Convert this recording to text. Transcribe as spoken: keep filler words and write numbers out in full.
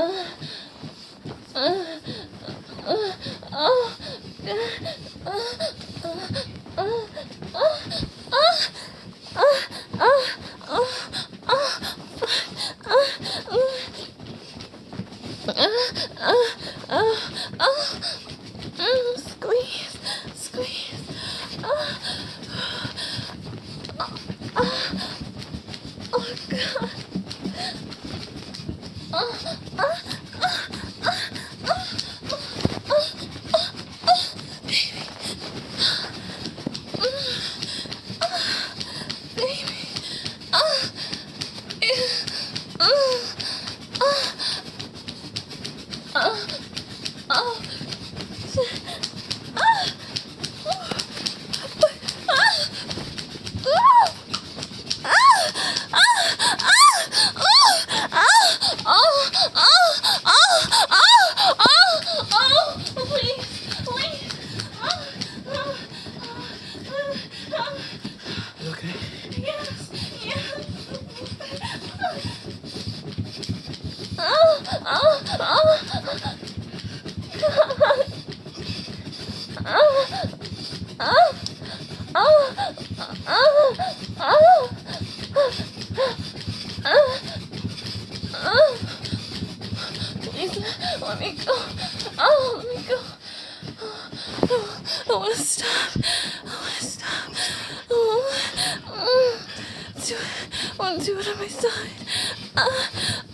Squeeze, squeeze. Oh God. Okay. Yes, yes. Oh, oh, oh. God. Oh, oh, oh, oh, oh, oh. Please, let me go. Oh, let me go. Oh, I want to stop. I want to stop. Oh, mm. do it. I want to do it on my side. Uh,